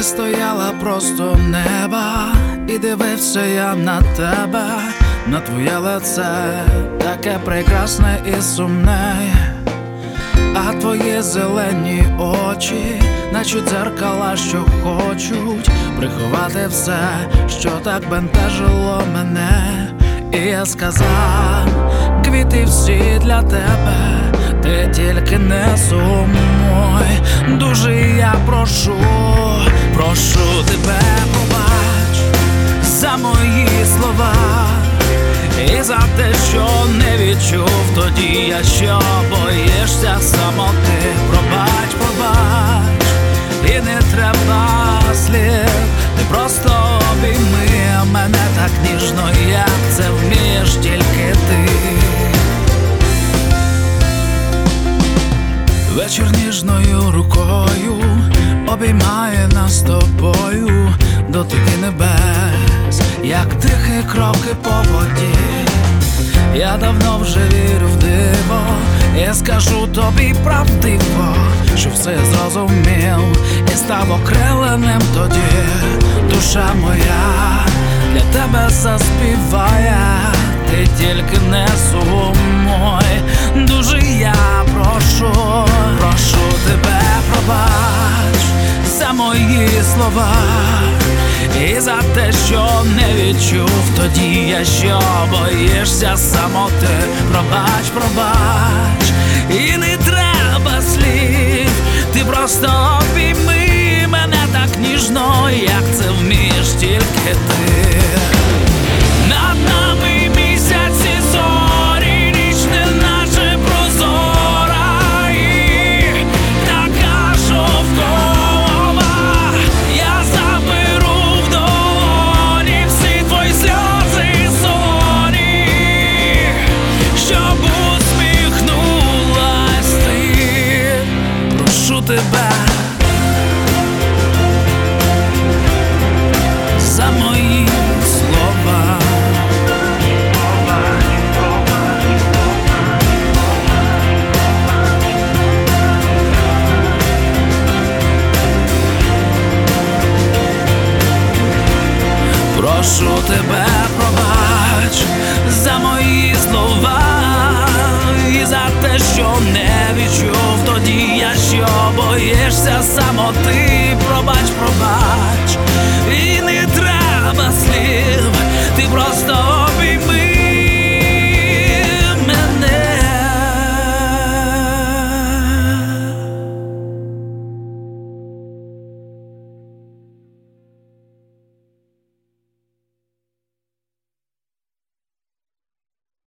стояла просто неба, і дивився я на тебе, на твоє лице, таке прекрасне і сумне. А твої зелені очі, наче дзеркала, що хочуть приховати все, що так бентежило мене. І я сказав, квіти всі для тебе, ти тільки не сумуй. Дуже я прошу тебе, пробач за мої слова і за те, що не відчув тоді я, що боїшся самоти. Пробач, і не треба слів, ти просто обійми мене так ніжно, як це вмієш тільки ти. Вечір ніжною рукою обіймає нас з тобою, дотики небес, як тихі кроки по воді. Я давно вже вірю в диво, і скажу тобі правдиво, що все зрозумів і став окриленим тоді. Душа моя для тебе заспіває, ти тільки не сумуй. Дуже я прошу тебе, пробач за мої слова і за те, що не відчув тоді я, що боїшся самоти. Пробач, і не треба слів, ти просто обійми мене так ніжно, як це вмієш тільки ти. Над нами місяці зорі, ніч неначе прозора і така шовкова. Я заберу в долоні всі твої сльози солоні, щоб усміхнулась ти. Прошу тебе за мої слова. Прошу тебе, пробач за мої слова і за те, що не відчув тоді я, що боїшся самоти. Пробач, і не треба слів,